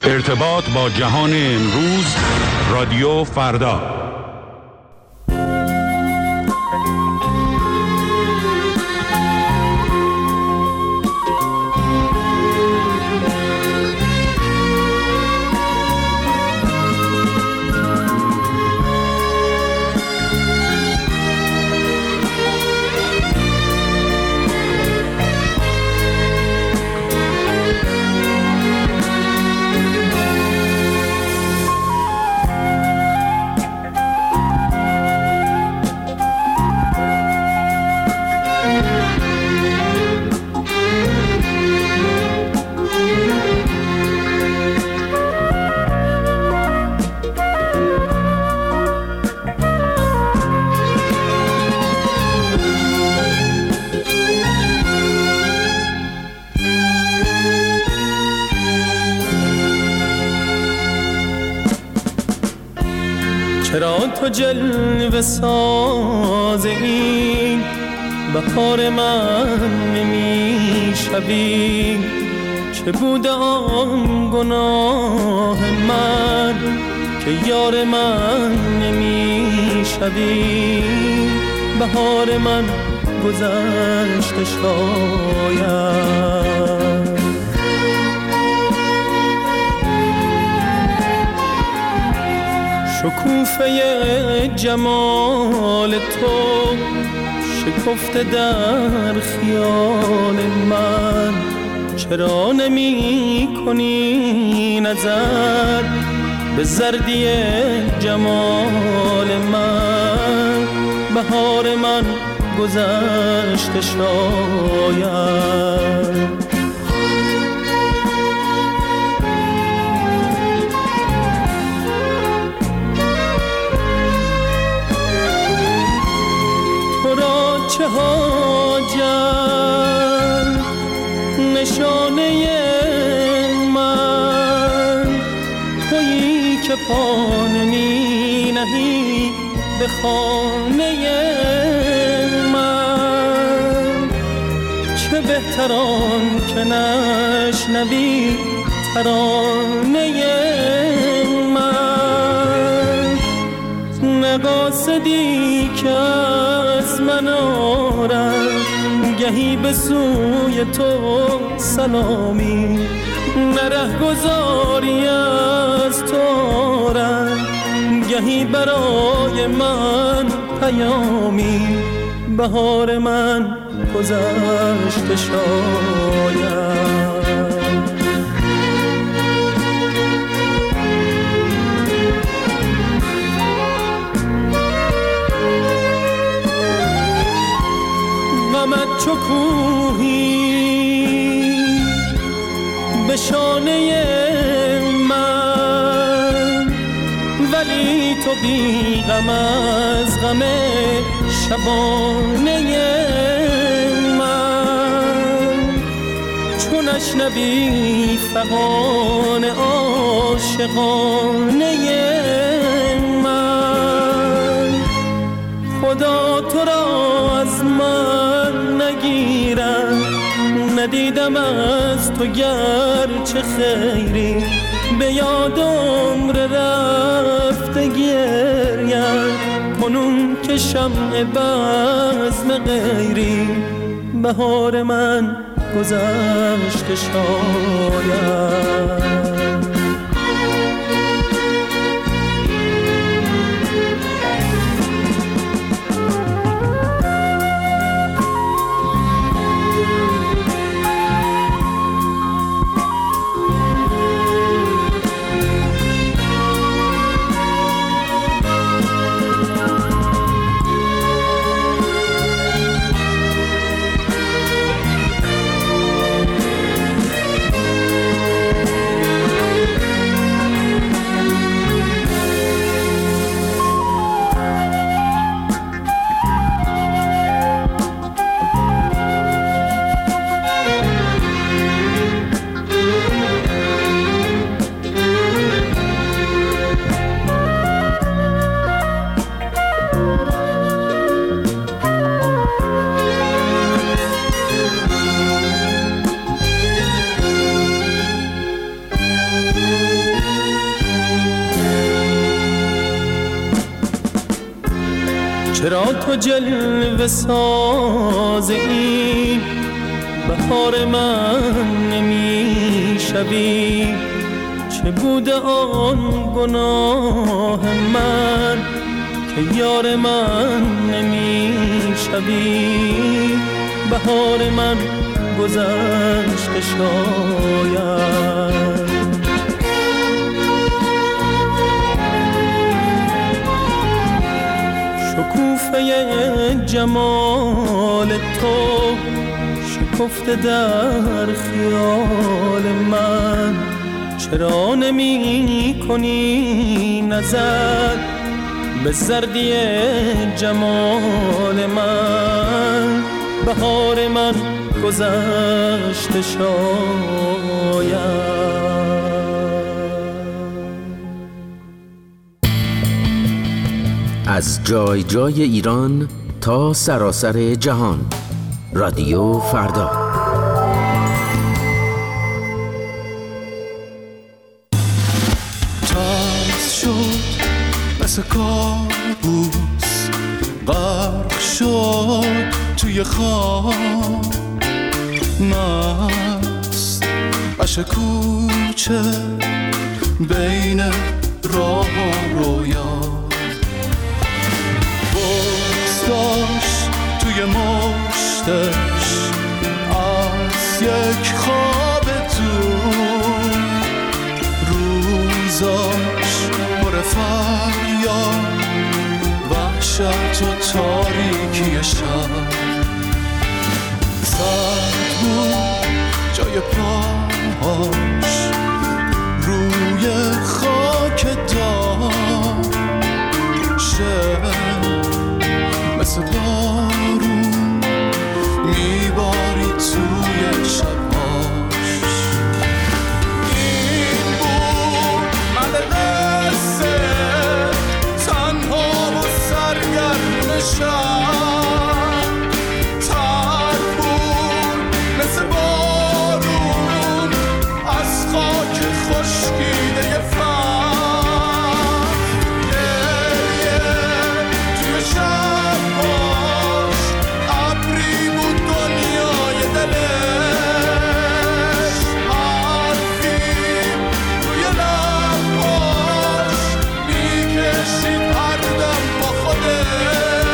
ارتباط با جهان امروز، رادیو فردا. چرا تو جلوه ساز این بهار من نمی شوی؟ چه بوده آن گناه من که یار من نمی شوی؟ بهار من گذشته شاید، شکوفه جمال تو شکفته در خیال من. چرا نمی کنی نظر به زردی جمال من؟ بهار من گذشته شاید. چه حاجت نشانه من تویی که پا نمی نهی به خانه من. چه بهتران که نشنوی ترانه من، نقاصدی که از من آرم گهی به سوی تو سلامی، نره گذاری از تو آرم گهی برای من پیامی. بهار من گذشته شاید، غمت چو کوهی به شانه من، ولی تو بی غم از غم شبانه من. چون نشنوی فغان عاشقانه من، خدا تو را از من نگیرم. ندیدم از تو گرچه خیری، به یاد عمر رفته گریم کنون که شمع بزم غیری. بهار من گذشته شاید، چرا تو جلوه ساز این بهار من نمی شوی؟ چه بوده آن گناه من که یار من نمی شوی؟ بهار من گذشته شاید. شکوفه جمال تو شکفته در خیال من، چرا نمی کنی نظر به زردی جمال من؟ بهار من گذشته شاید. از جای جای ایران تا سراسر جهان، رادیو فردا. تاز شد مثل کابوس، غرق شد توی خواب، مست عشق کوچه بین راه و رویا، بغض توی مشتش از یک خواب دور، روزاش پر فریاد، وحشت و تاریکی شب، سرد بود جای پاهاش روی خاک دار، شب مثل بارون میباری توی شباش. این بود من قصه تنها و سرگرم شب، تر بود مثل بارون از خاک خشکیده فهم، گریه توی شباش ابری بود دنیای دلش، حرفی روی لباش میکشید هر دم با خودش.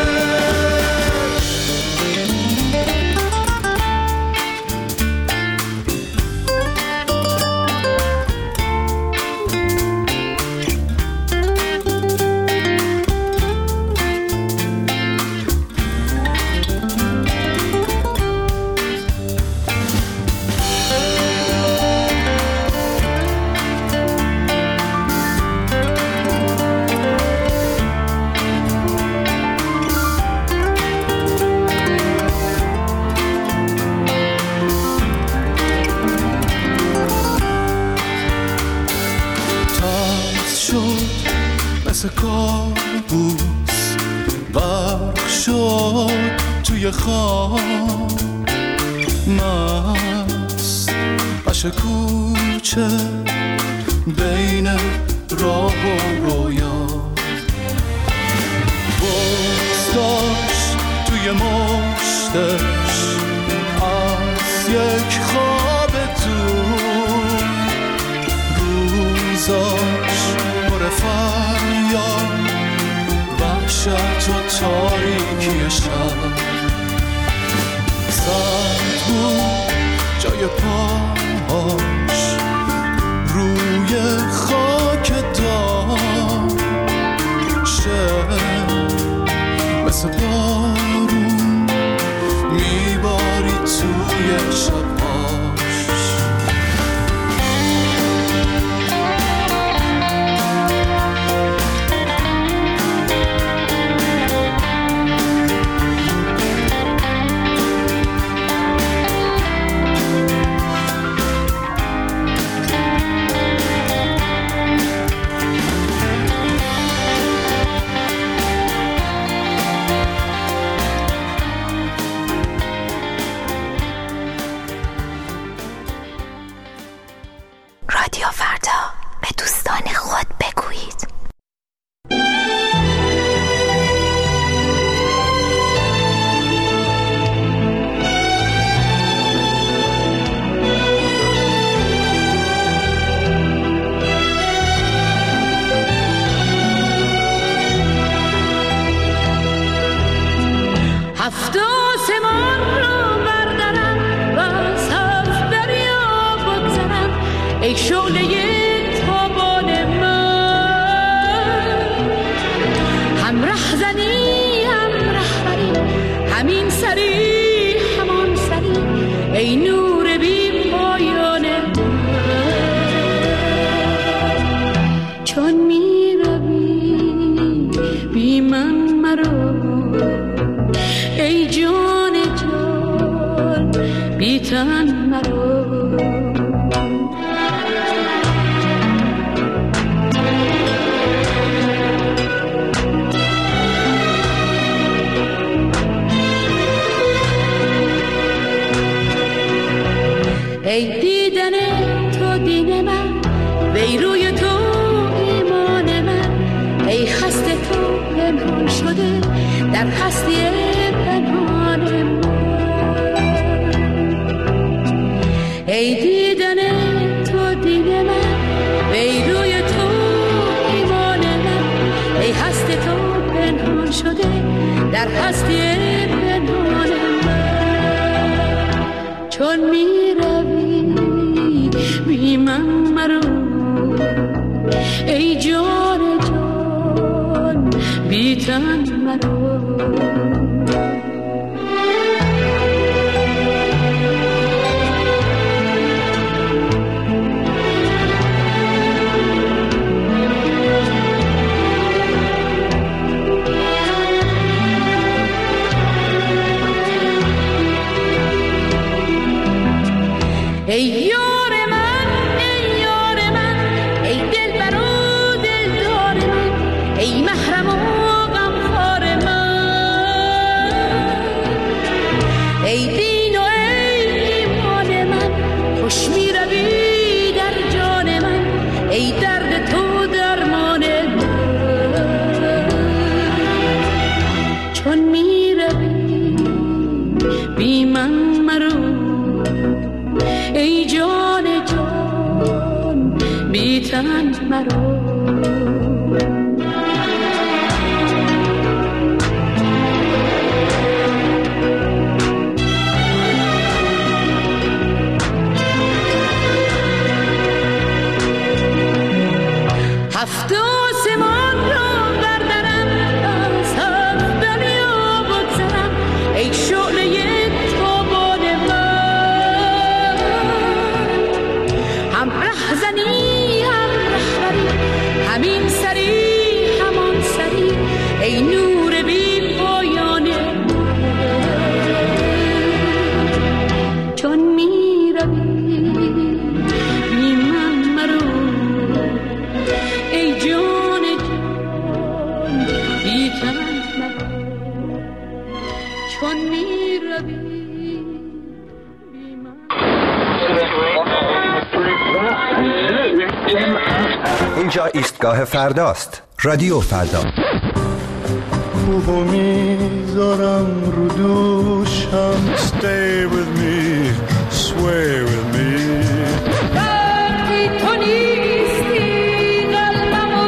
مثل کابوس غرق شد توی خواب، مست عشق کوچه بین راه و رویا، بغض داشت توی مشتش از یک خواب دور، روزاش پر فریاد، وحشت و تاریکی شب، سرد بود جای پاهاش روی خاک دار، شب مثل بارون میباری توی شباش. رادیو فردا، به دوستان خود بگویید. ای شعله تابان من، هم رهزنی هم رهبری، همین سری همان سری، ای نور بی پایان من. چون می روی بی من مرو، ای جان جان بی تن مرو. ای دیدن تو دین من، وی روی تو ایمان من، ای هست تو پنهان شده در هستی پنهان من. ای دیدن تو دین من، وی روی تو ایمان من، ای هست تو پنهان شده در هستی پنهان من. چون می بی من مرو، ای جان جان بی تن مرو. ای یار من، ای یار من، ای دلبر و دلدار من، ای محرم و غمخوار من، ای دین و ای ایمان من، خوش می روی در جان من، ای درد تو درمان من. چون می روی بی من مرو، ای جان جان بی تن مرو. هفت آسمان را بردرم، از هفت دنیا بگذرم، ای شعله تابان من، هم رهزنی هم رهبری، همین سری همان سری، ای نور بی پایان من. چون می روی بی من مرو، ای جان جان بی تن مرو. چون می روی بی من. اینجا ایستگاه فرداست. رادیو فردا. خوبو میذارم رو دوشم. Stay with me, sway with me. وقتی تو نیستی قلبمو،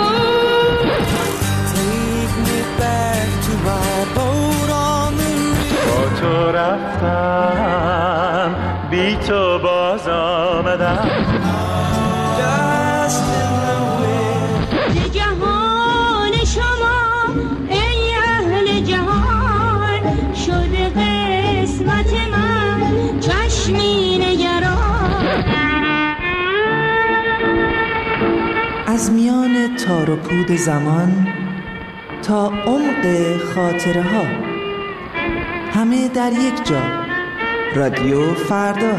Take me back to my boat on the river. با تو رفتم، بی تو باز آمدم. Dust in the wind. جهان شما ای اهل جهان، شده قسمت من چشمی نگران. از میان تار و پود زمان تا عمق خاطره ها، همه در یک جا. رادیو فردا.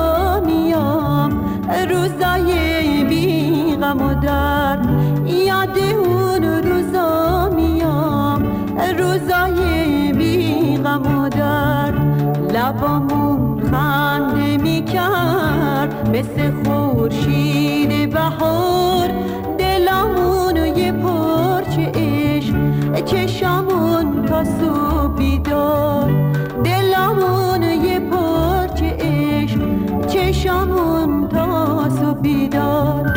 غم و درد، یاد لبامون خنده میکرد مثل خورشید بهار، دلامونو یه پرچه عشق چشامون تا صبح بیدار، دلامونو یه پرچه عشق چشامون تا صبح بیدار.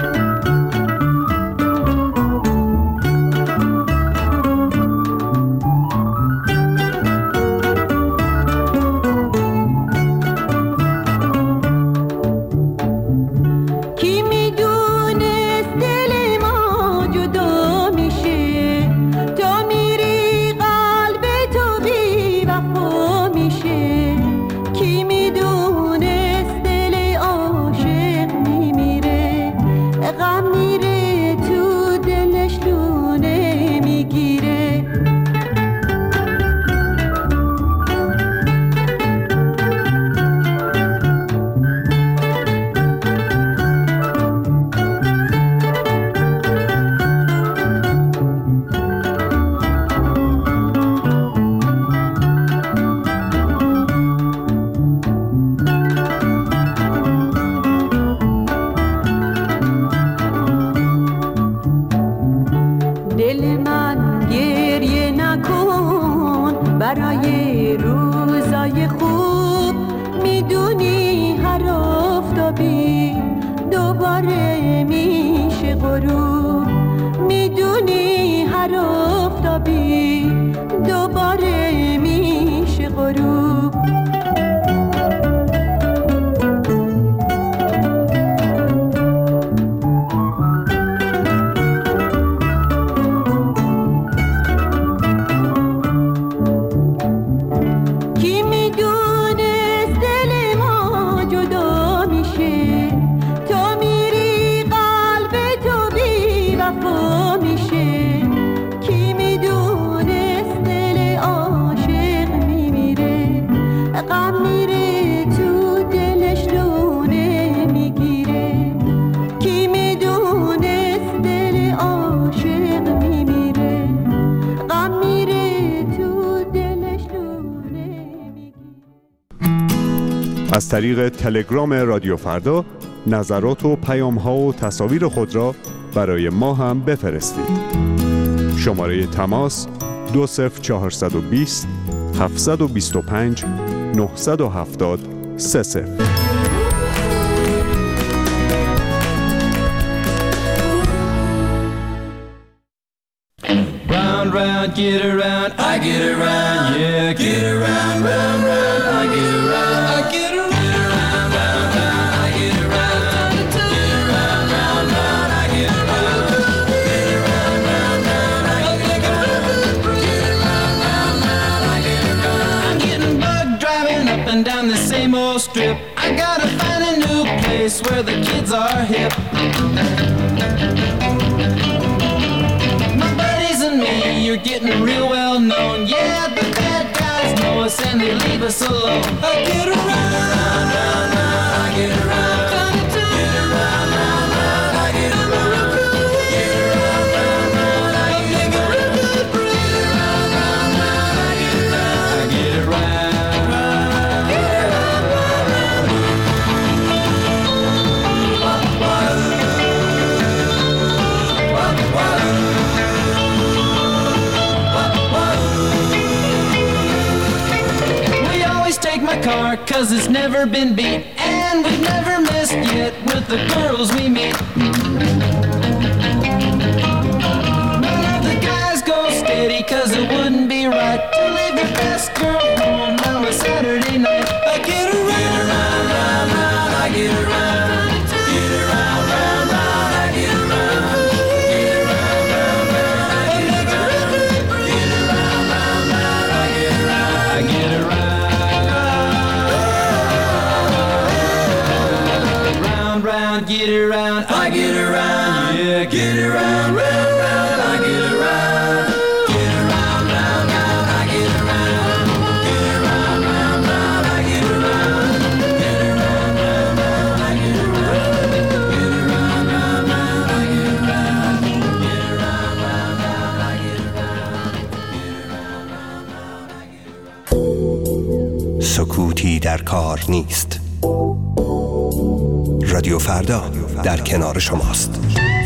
برای روزای خوب میدونی هر آفتابی دوباره میشه غروب، میدونی هر آفتابی دوباره میشه غروب. از طریق تلگرام رادیو فردا نظرات و پیام‌ها و تصاویر خود را برای ما هم بفرستید. شماره تماس 20420 725 970 30. Round, round, get around, I get around, yeah, get around, round, round, I get around, I get around. Down the same old strip, I gotta find a new place where the kids are hip. My buddies and me, you're getting real well known. Yeah, the bad guys know us and they leave us alone. I get around, round, round, round, I get around. Get around, round, round, I get around. Get around, round, round, I get around. Get around, round, round, I get around. I get around. Car, 'cause it's never been beat, and we've never missed yet with the girls we meet. None of the guys go steady, 'cause it wouldn't be right to leave your best girl home on a Saturday night. I get around, round, round, round, I get around. Get around, round, round, I get around. Get around, round, round, I get around. Get around, round, round, I get around. I get around. Round, get around, I get around. در کار نیست. رادیو فردا در کنار شماست.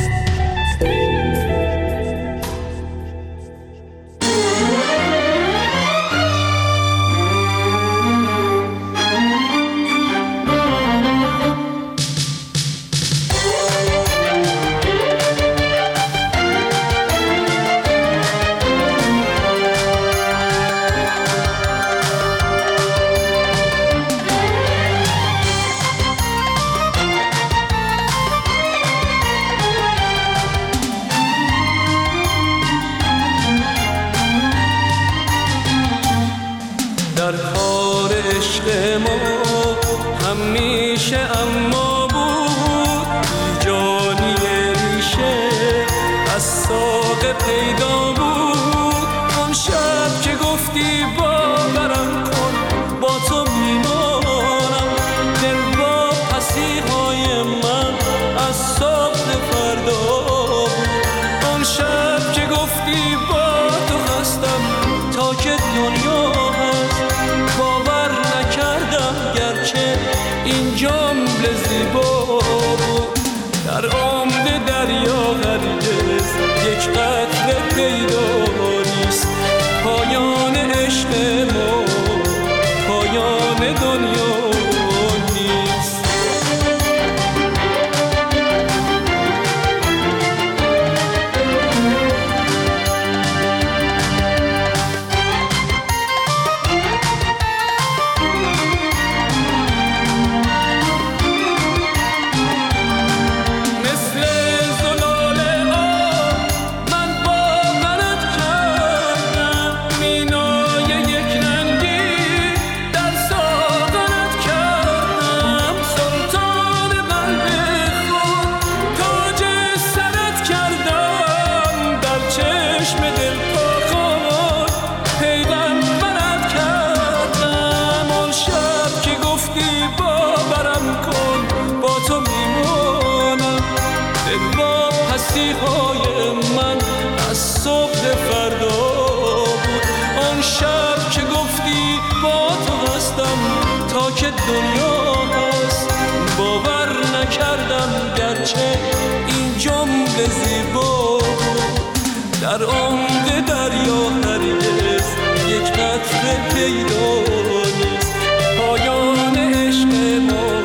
در عمق دریا هرگز یک قطره پیدا نیست. پایان عشق ما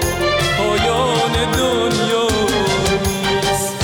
پایان دنیا نیست.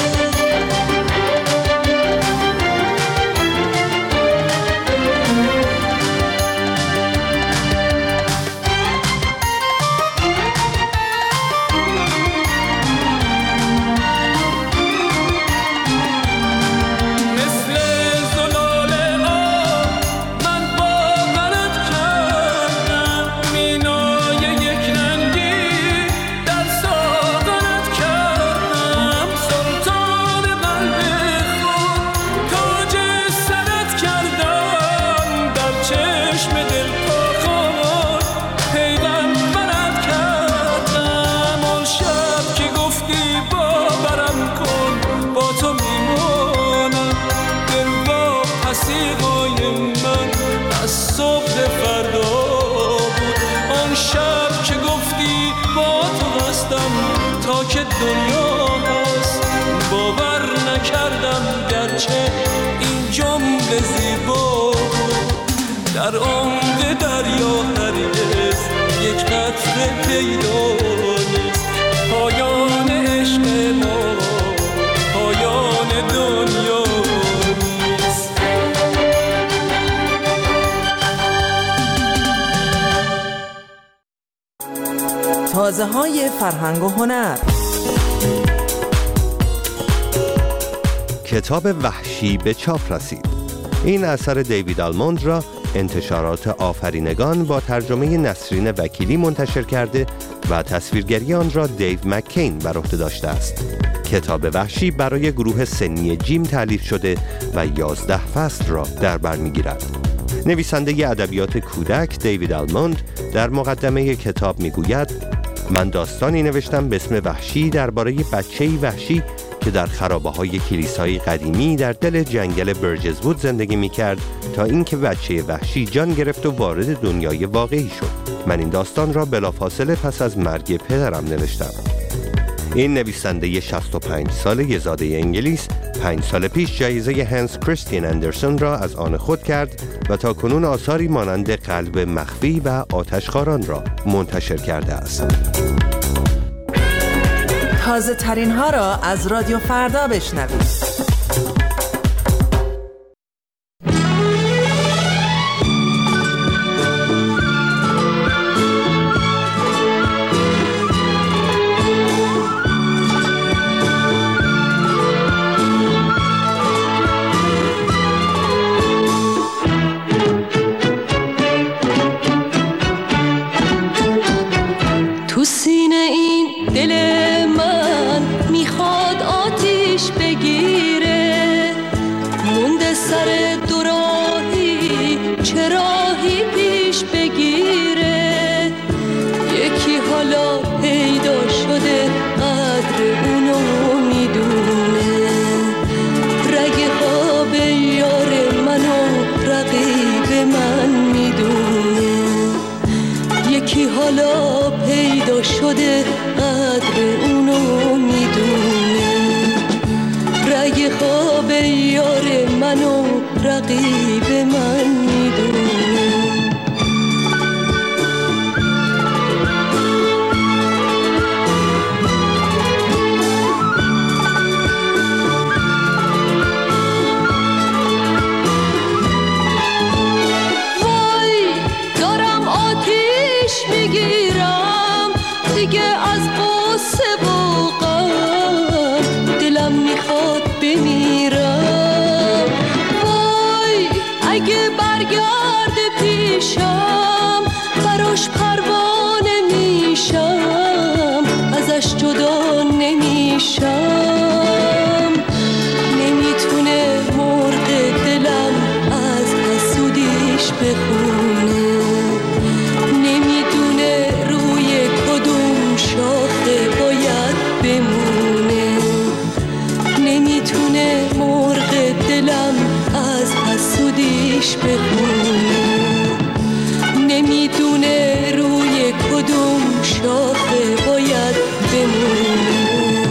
تا که دنیا هست باور نکردم گرچه این جمله زیبا بود. در عمق دریا هرگز یک قطره پیدا نیست. پایان عشق ما پایان دنیا نیست. تازه های فرهنگ و هنر. کتاب وحشی به چاپ رسید. این اثر دیوید آلموند را انتشارات آفرینگان با ترجمه نسرین وکیلی منتشر کرده و تصویرگری آن را دیو مکین بر عهده داشته است. کتاب وحشی برای گروه سنی جیم تالیف شده و 11 فصل را در بر می‌گیرد. نویسنده ادبیات کودک دیوید آلموند در مقدمه کتاب می‌گوید: من داستانی نوشتم به اسم وحشی درباره بچه‌ای وحشی که در خرابه‌های کلیسای قدیمی در دل جنگل برجزوود زندگی می‌کرد تا اینکه بچه وحشی جان گرفت و وارد دنیای واقعی شد. من این داستان را بلافاصله پس از مرگ پدرم نوشتم. این نویسنده 65 ساله زاده انگلیس 5 سال پیش جایزه هانس کریستین اندرسون را از آن خود کرد و تا کنون آثاری مانند قلب مخفی و آتشخواران را منتشر کرده است. تازه ترین ها را از رادیو فردا بشنوید. حالا پیدا شده قدر اونو میدونه، رگ خواب یار منو رقیب من میدونه. براش پروانه میشم، ازش جدا نمیشم. نمیتونه مرغ دلم از حسودیش بخونه، نمیدونه روی کدوم شاخه باید بمونه. نمیتونه مرغ دلم از حسودیش بخونه، نمیدونه روی کدوم شاخه باید بمونه.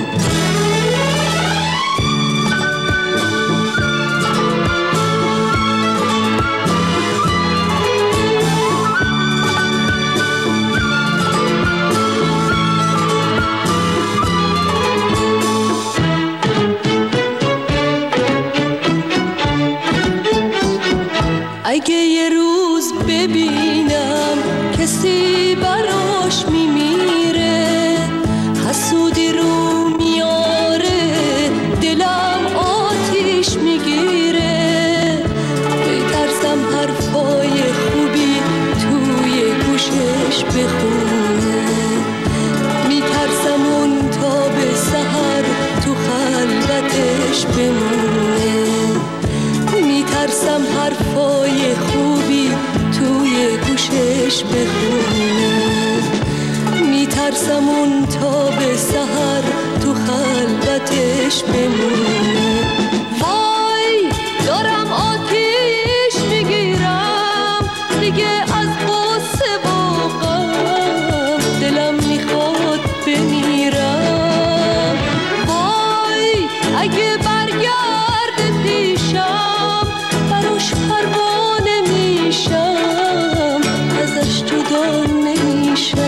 اگه یه روز ببینم کسی براش میمیره، حسودی رو میاره، دلم آتیش میگیره. بترسم حرفای خوبی توی گوشش بخونه، میترسم اون تا به سحر تو خلوتش بمونه. میترسم حرفای خوبی توی گوشش بخونه، میترسم اون تا به سحر تو خلوتش بمونه. وای دارم آتیش میگیرم دیگه از غصه و غم، دلم میخواد بمیرم. وای اگه برگرد پیشم براش پروانه میشم، ازش جدا نمیشم.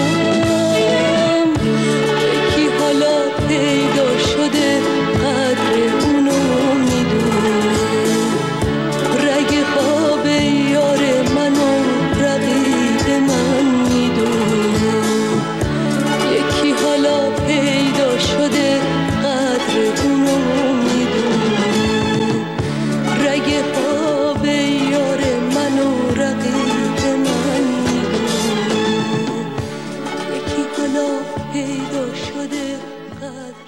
یکی حالا پیدا شده قدر اونو میدونه، رگ خواب یار منو رقیب من میدونه. یکی حالا پیدا شده قدر اونو میدونه، رگ خواب یار منو رقیب من میدونه. یکی حالا پیدا شده قدر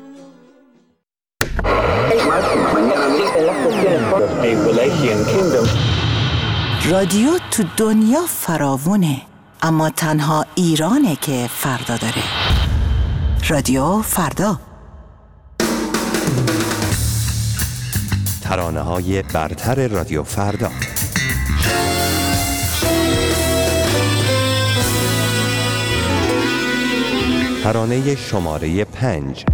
اونو. رادیو تو دنیا فراوونه، اما تنها ایرانه که فردا داره. رادیو فردا. ترانه‌های برتر رادیو فردا. ترانه شماره 5.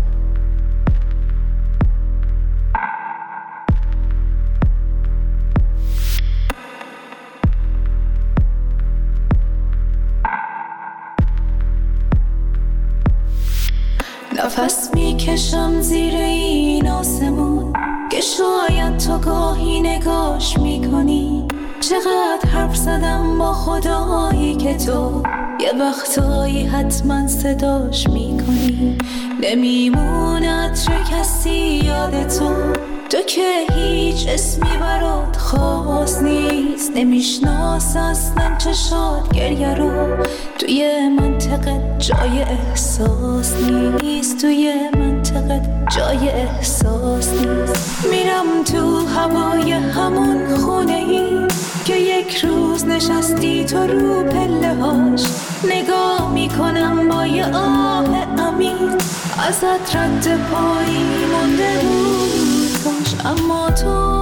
نفس میکشم زیر این آسمون که شاید تو گاهی نگاش میکنی. چقدر حرف زدم با خدایی که تو یه وقتایی حتما صداش میکنی. نمیموند چه کسی یاد تو که هیچ اسمی برات خاص نیست. نمیشناس اصلا چشات گریه رو، توی منطقه جای احساس نیست. توی منطقه جای احساس نیست. میرم تو هوای همون خونه ای که یک روز نشستی تو رو پله هاش. نگاه میکنم با یه آه عمیق، ازت رد پایی مونده بود کاش. اما تو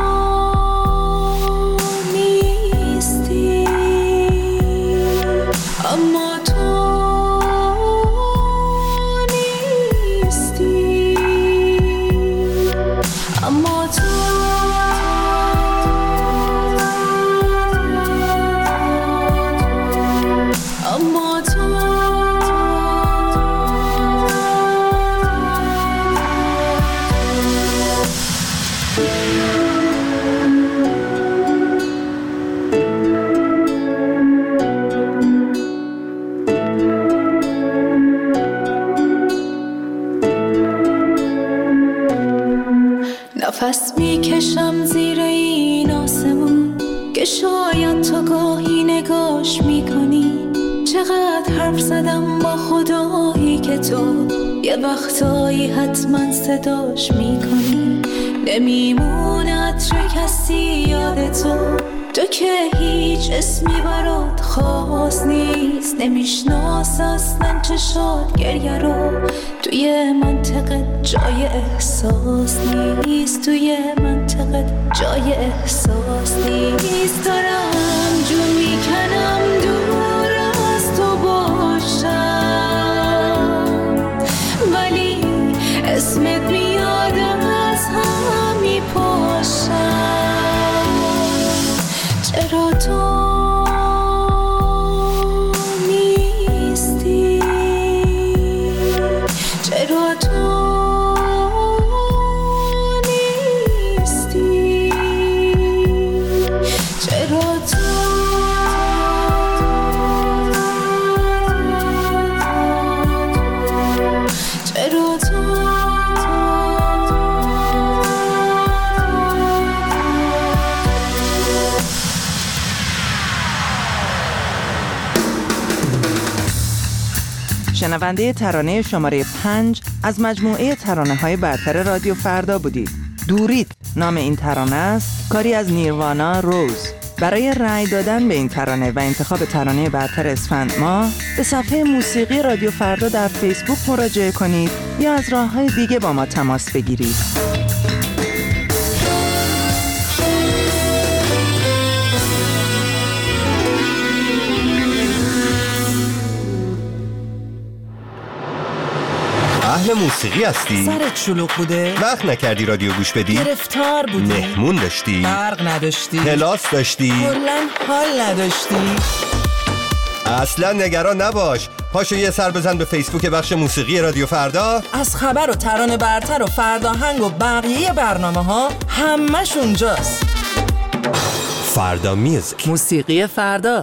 نیستی، اما تو نیستی، اما تو نفس میکشم زیر این آسمون که شاید تو گاهی نگاش میکنی. چقدر حرف زدم با خدایی که تو یه وقتایی حتما صداش میکنی. نمیموند چه کسی یاد تو که هیچ اسمی برات خاص نیست. نمیشناس اصلا چشات گریه رو، توی منطقه جای احساس نیست. توی منطقه جای احساس نیست. دارم جون میکنم دور از تو باشم، ولی اسمت میاد از هم میپاشم. چرا تو نیستی؟ چرا تو نیستی؟ چرا تو چرا تو شنونده ترانه شماره 5 از مجموعه ترانه‌های برتر رادیو فردا بودید. دوریت نام این ترانه است، کاری از نیروانا روز. برای رأی دادن به این ترانه و انتخاب ترانه برتر اسفند ماه به صفحه موسیقی رادیو فردا در فیسبوک مراجعه کنید یا از راه‌های دیگه با ما تماس بگیرید. اهل موسیقی هستی؟ سرت شلوغ بوده؟ وقت نکردی رادیو گوش بدی؟ گرفتار بودی؟ مهمون داشتی؟ برق نداشتی؟ کلاس داشتی؟ کلاً حال نداشتی؟ اصلا نگران نباش، پاشو یه سر بزن به فیسبوک بخش موسیقی رادیو فردا. از خبر و ترانه برتر و فرداهنگ و بقیه برنامه ها همش اونجاست. فردا میوزیک، موسیقی فردا.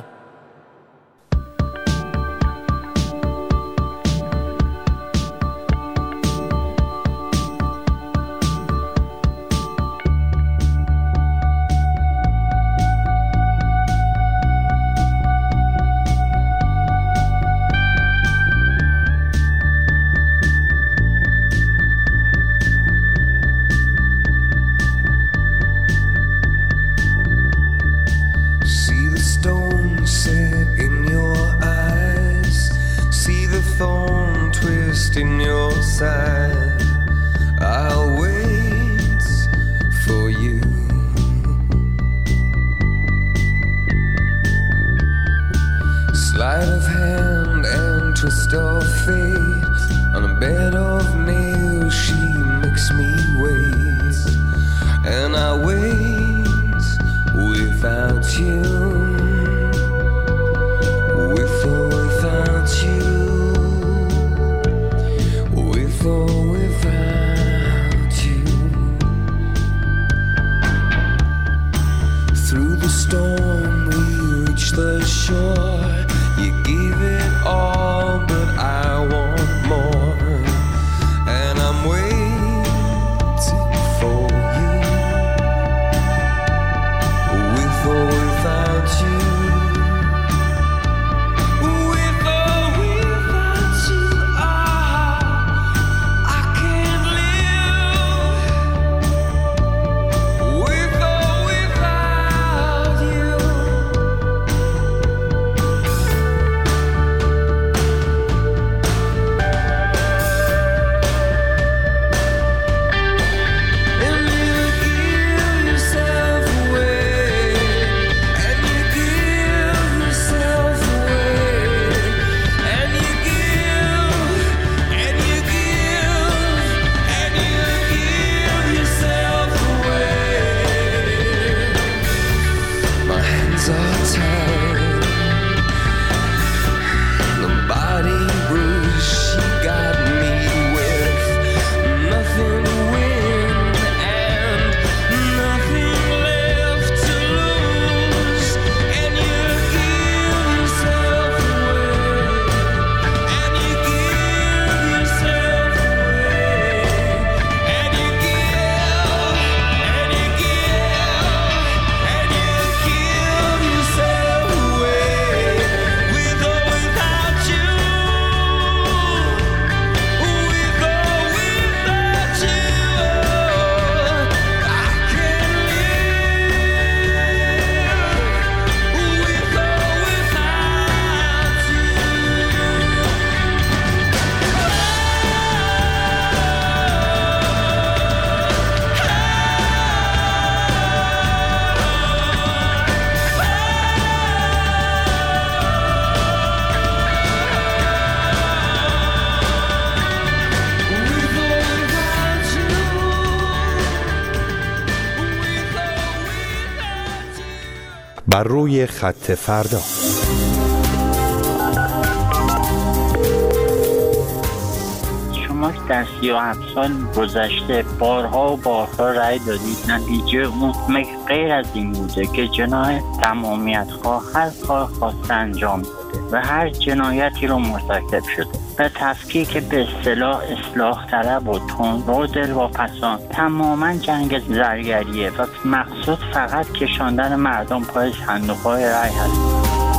my wings without you, with or without you, with or without you. Through the storm we reach the shore. You give it all, but I want more, and I'm waiting for you, with or without you, with or without you. I can't live with or without you. And you give yourself away, and you give yourself away, and you give, and you give, and you give yourself away. My hands are tied, the body bruised. She got me with nothing to win and nothing left to lose. And you give yourself away, and you give yourself away, and you give, and you give, and you give yourself away, with or without you, with or without you. I can't live with or without you. بر روی خط فردا. شما که در 37 سال گذشته بارها و بارها رأی دادید، نتیجه اون مگه غیر از این بوده که جنایت تمامیت خواه هر کار خواسته انجام داده و هر جنایتی رو مرتکب شده و تفکیک به اصطلاح اصلاح طلب و تند و دلواپسان تماما جنگ زرگریه و مقصود فقط کشاندن مردم پای صندوق‌های رأی هست.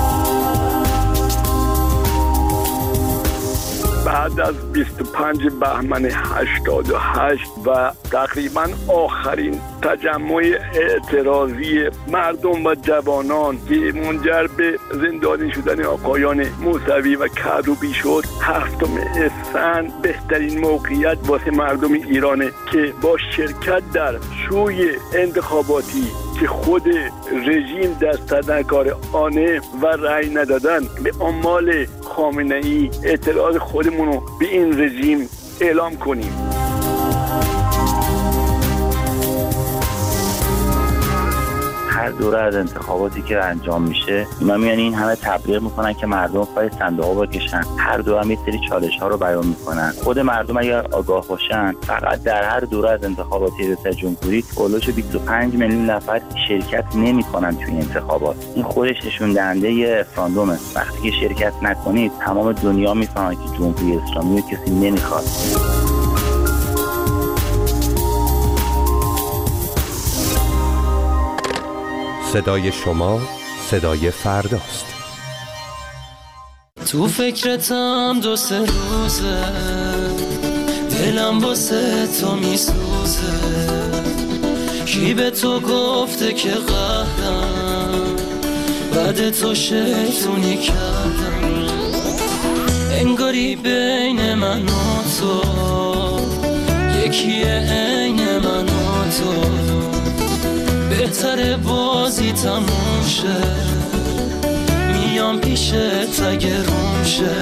بعد از 25 بهمن 88 و تقریبا آخرین تجمع اعتراضی مردم و جوانان که منجر به زندانی شدن آقایان موسوی و کروبی شد، 7 اسفند بهترین موقعیت واسه مردم ایرانه که با شرکت در شوی انتخاباتی که خود رژیم دست در کار آنه و رأی ندادن به آمال خامنه‌ای اعتراض خودمون رو به این رژیم اعلام کنیم. هر دوره از انتخاباتی که انجام میشه اینا میان این همه تبلیغ میکنن که مردم پای صندوق‌ها بکشن. هر دوره هم یه سری چالش‌ها رو بیان میکنن. خود مردم اگر آگاه باشن فقط در هر دوره از انتخابات ریاست جمهوری اولش 25 میلیون نفر شرکت نمیکنن توی انتخابات. این خودش نشون دهنده رفراندومه. وقتی که شرکت نکنید تمام دنیا میفهمه که جمهوری اسلامی رو کسی نمیخواد. صدای شما صدای فرداست. تو فکرتم 2-3 روزه، دلم واسه تو میسوزه. کی به تو گفته که قهرم، بعد تو شیطونی کردم. انگاری بین من و تو یکیه، عین من و تو. بهتره بازی تموم شه، میام پیشت اگه روم شه.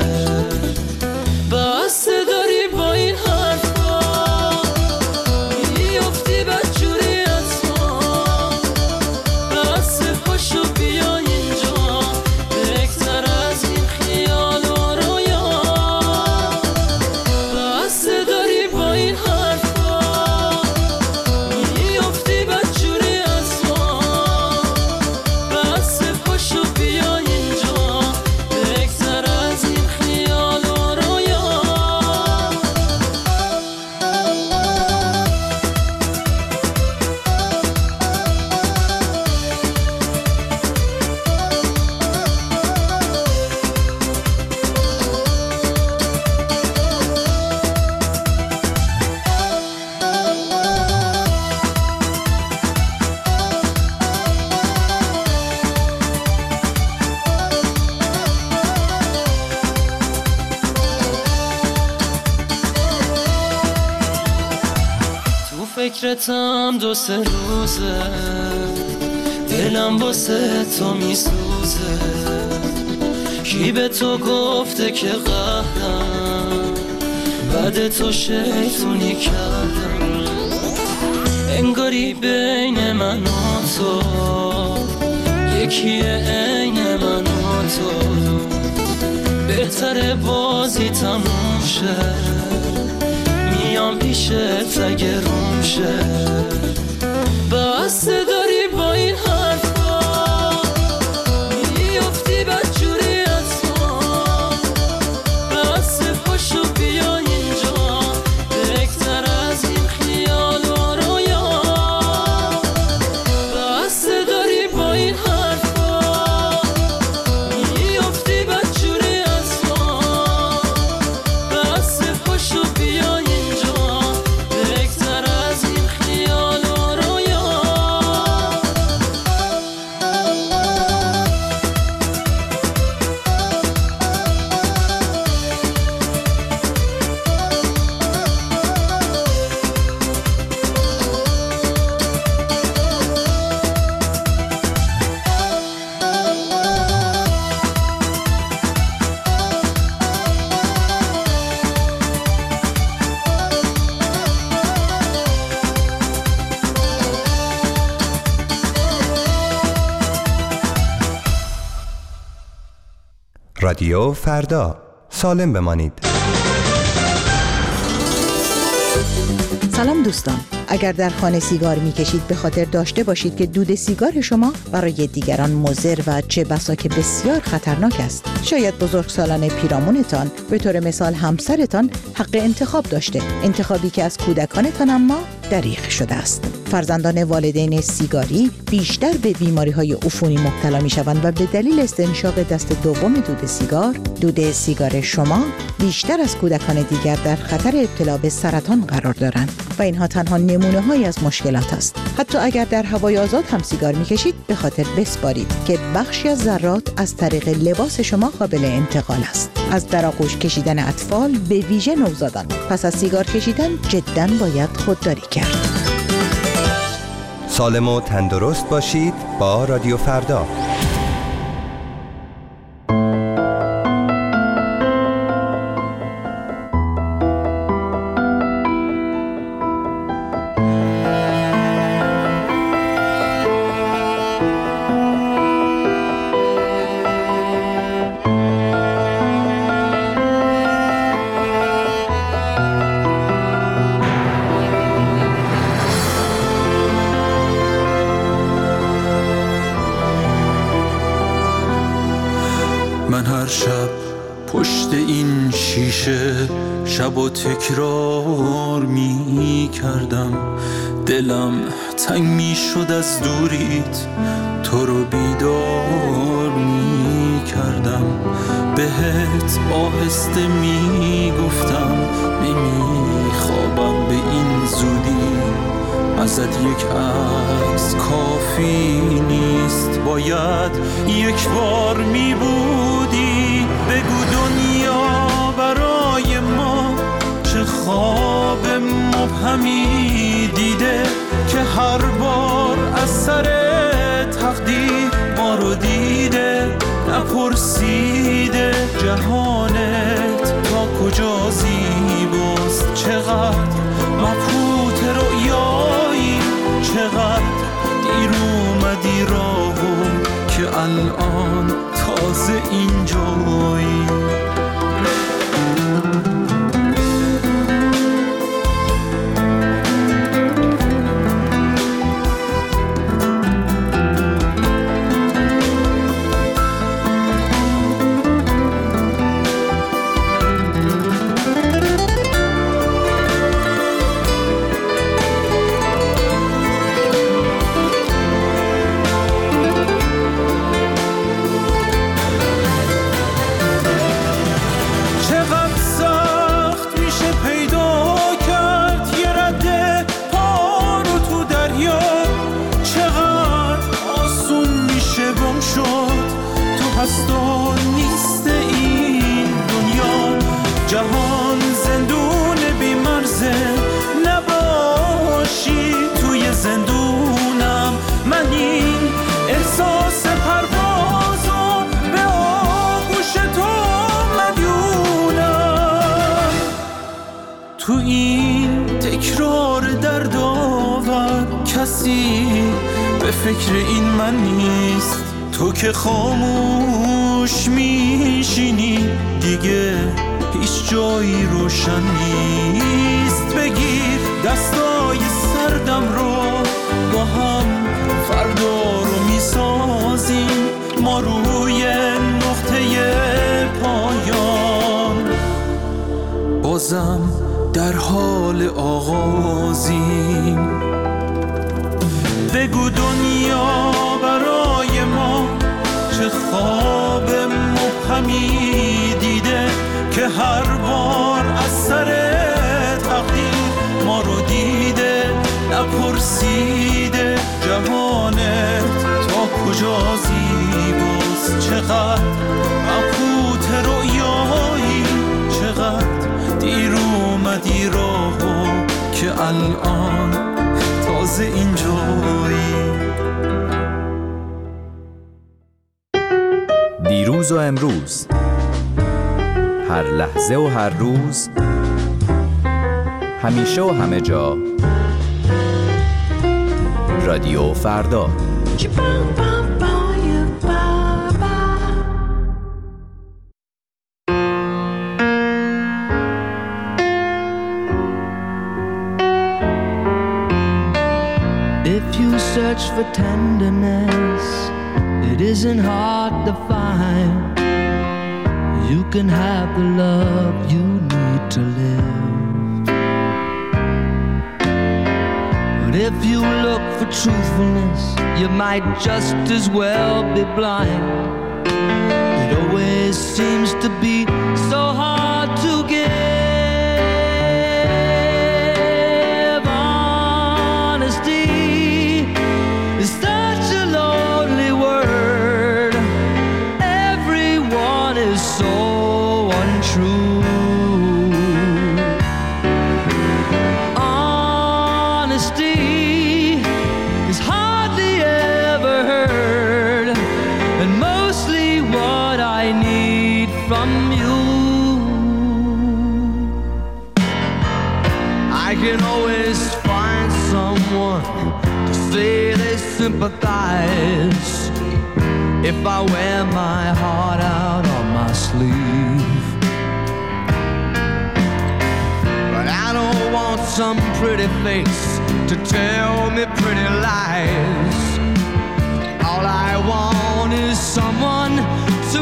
بسته داری با این حرفا، میافتی بدجوری از ما. عشقتم 2-3 روزه، دلم واسه تو میسوزه. کی به تو گفته که قهرم، بعد تو شیطونی کردم. انگاری بین من و تو یکیه، عین من و تو. بهتره بازی تموم شه، میام پیشت اگه روم شه. بس داری با این حرفا میافتی بدجوری از ما. بس پاشو بیا اینجا، بهتر از این خیال و رویا. بس داری با این حرفا میافتی بدجوری از ما. بس پاشو بیا اینجا، بهتر از این خیال و رویا. رادیو فردا، سالم بمانید. سلام دوستان، اگر در خانه سیگار میکشید به خاطر داشته باشید که دود سیگار شما برای دیگران مضر و چه بسا که بسیار خطرناک است. شاید بزرگسالان پیرامونتان، به طور مثال همسرتان، حق انتخاب داشته، انتخابی که از کودکانتان اما دریغ شده است. فرزندان والدین سیگاری بیشتر به بیماری‌های عفونی مبتلا می‌شوند و به دلیل استنشاق دست دوم دود سیگار شما بیشتر از کودکان دیگر در خطر ابتلا به سرطان قرار دارند و اینها تنها نمونه‌هایی از مشکلات است. حتی اگر در هوای آزاد هم سیگار می‌کشید، به خاطر بسپارید که بخشی از ذرات از طریق لباس شما قابل انتقال است. از در آغوش کشیدن اطفال، به ویژه نوزادان، پس از سیگار کشیدن جداً باید خودداری کرد. سالم و تندرست باشید با رادیو فردا. من هر شب پشت این شیشه شب و تکرار می کردم، دلم تنگ می شد از دوریت، تو رو بیدار می کردم، بهت آهسته می گفتم نمی خوابم به این زودی، ازت یک عکس کافی نیست، باید یک بار می بودی. بگو دنیا برای ما چه خواب مبهمی دیده که هر بار از سر تقدیر ما رو دیده، نپرسیده جهانت تا کجا زیباست، چقدر مبهوت رؤیایی، چقدر دیر اومدی راهو که الان تازه اینجایی. روشنی احساس پروازو به آغوش تو مدیونم. تو این تکرار دردآور کسی به فکر این من نیست. تو که خاموش میشینی دیگه هیچ جایی روشن نیست. بگیر دستای سردم رو با هم فردا رو میسازیم ما روی نقطه پایان. بازم در حال آغازیم. بگو دنیا برای ما چه خواب مبهمی دیده که هر بار از سر تقدیر ما رو دیده. نپرسیده جهانت تا کجا زیباست. چقدر مبهوت رؤیایی چقدر دیر اومدی راهو که الان تازه اینجایی. دیروز و امروز، هر لحظه و هر روز، همیشه و همه جا، رادیو فردا. If you search for tenderness, it isn't hard to find. You can have the love you need to live. But if you look for truthfulness, you might just as well be blind. It always seems to be so hard to give. Sympathize if I wear my heart out on my sleeve. But I don't want some pretty face to tell me pretty lies. All I want is someone to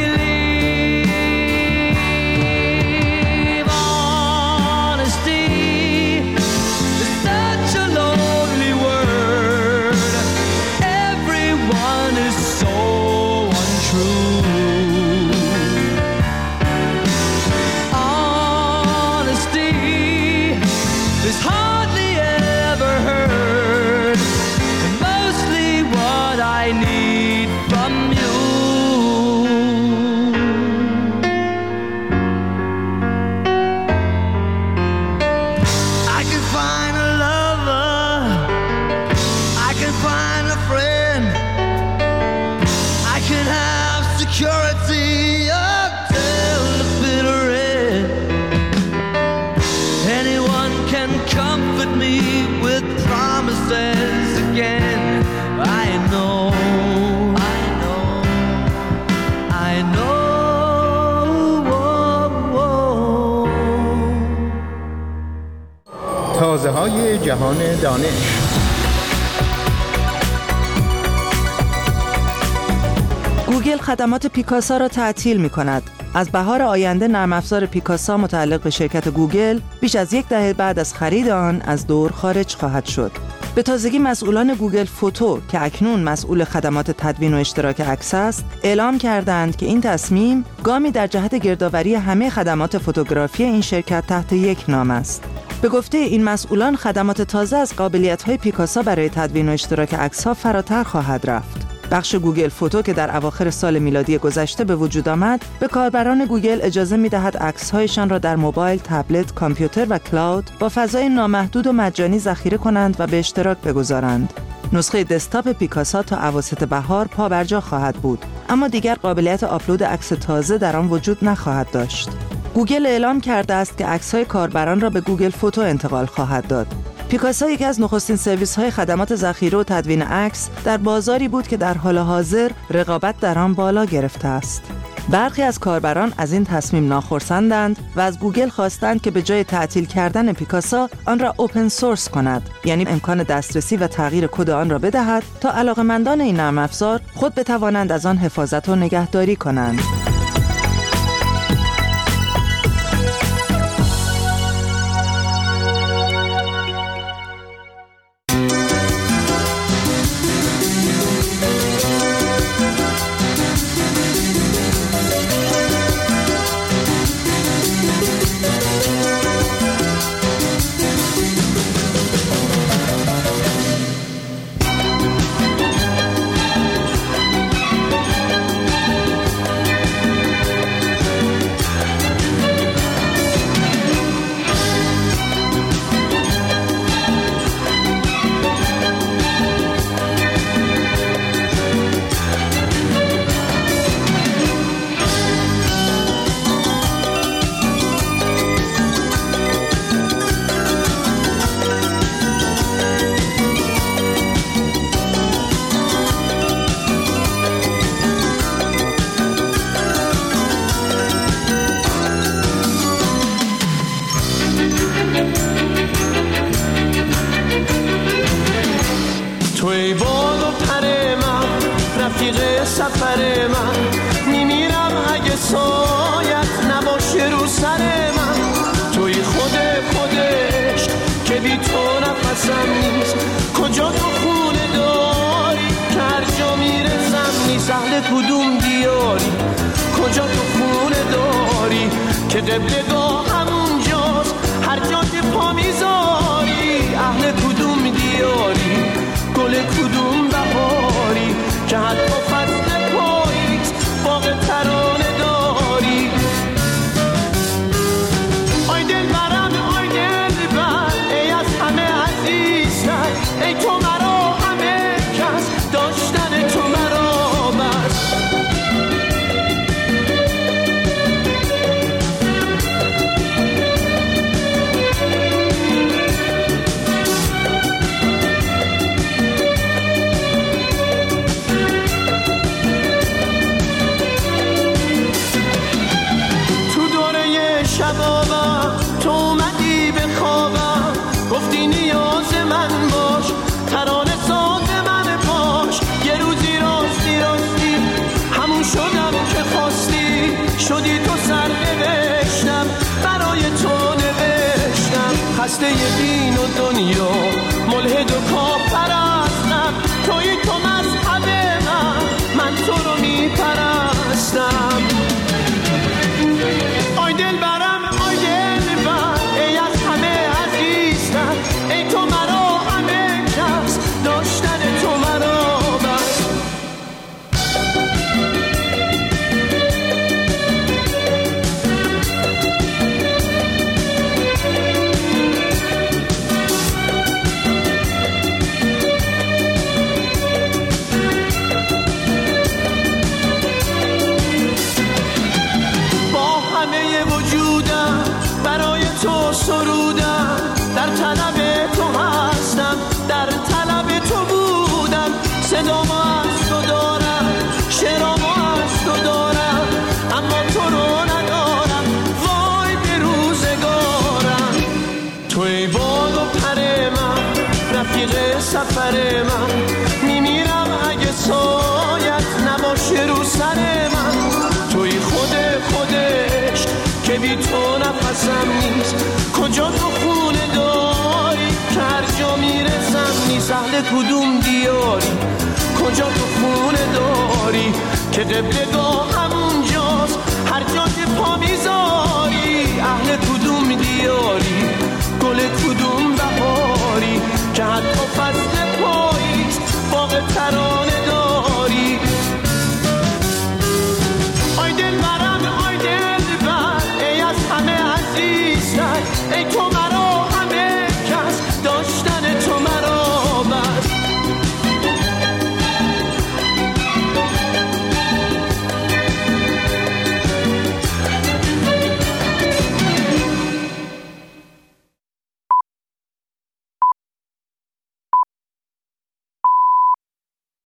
believe. Honesty is such a lonely word. Everyone is so untrue. Honesty is hardly ever heard, and mostly what I need from you. I can find a lover, I can find a friend, I can have security until the bitter end. Anyone can comfort me with promises again. I know, I know, I know. تازه های جهان دانش. گوگل خدمات پیکاسا را تعطیل می کند. از بهار آینده نرم افزار پیکاسا متعلق به شرکت گوگل بیش از 1 دهه بعد از خرید آن از دور خارج خواهد شد. به تازگی مسئولان گوگل فوتو که اکنون مسئول خدمات تدوین و اشتراک عکس است، اعلام کردند که این تصمیم گامی در جهت گردآوری همه خدمات فوتوگرافی این شرکت تحت یک نام است. به گفته این مسئولان، خدمات تازه از قابلیت‌های پیکاسا برای تدوین و اشتراک عکس‌ها فراتر خواهد رفت. بخش گوگل فوتو که در اواخر سال میلادی گذشته به وجود آمد، به کاربران گوگل اجازه می‌دهد عکس‌هایشان را در موبایل، تبلت، کامپیوتر و کلاود با فضای نامحدود و مجانی ذخیره کنند و به اشتراک بگذارند. نسخه دسکتاپ پیکاسا تا اواسط بهار پا بر جا خواهد بود، اما دیگر قابلیت آپلود عکس تازه در آن وجود نخواهد داشت. گوگل اعلام کرده است که عکس‌های کاربران را به گوگل فوتو انتقال خواهد داد. پیکاسا یکی از نخستین سرویس‌های خدمات ذخیره و تدوین عکس در بازاری بود که در حال حاضر رقابت در آن بالا گرفته است. برخی از کاربران از این تصمیم ناخرسندند و از گوگل خواستند که به جای تعطیل کردن پیکاسا آن را اوپن سورس کند، یعنی امکان دسترسی و تغییر کد آن را بدهد تا علاقه‌مندان این نرم افزار خود بتوانند از آن حفاظت و نگهداری کنند. توی باد و پر من رفیق سفر من میمیرم اگه سایت نباشه رو سر من توی خودش که بی تو نفسم نیست کجا تو خونه داری که هر جا میرسم نیست اهل کدوم دیاری کجا تو خونه داری که قبلگاه همونجاست هر جا که پا میذاری اهل کدوم دیاری گل کدوم بهاری که حتی فصل پاییز باغ ترانه داری آی دل برم آی دل بر ای از همه عزیزتر ای تو مرا همه کس داشتن تو مرا بس شبابم تو اومدی به خوابم گفتی نیاز من باش ترانه ساز من باش یه روزی راستی همون شدم که خواستی شدی تو سر نوشتم برای تو نوشتم خسته دین و دنیا ملحد و کافرستم توی تو مذهب من تو رو میپرستم آی دل برم آی دل بر ای از همه عزیزتر ای تو مرا همه کس داشتن تو مرا بس تو سرودم در طلب تو هستم در طلب تو بودم صدامو از تو دارم شعرامو از تو دارم اما تو رو ندارم وای به روزگارم توی باد و پر من رفیق سفر من میمیرم اگه سایت نباشه رو سر من توی خودش که بی تو نفسم نیست کجا تو خونه داری که هر جا میرسم نیست اهل کدوم دیاری کجا تو خونه داری که قبلگاه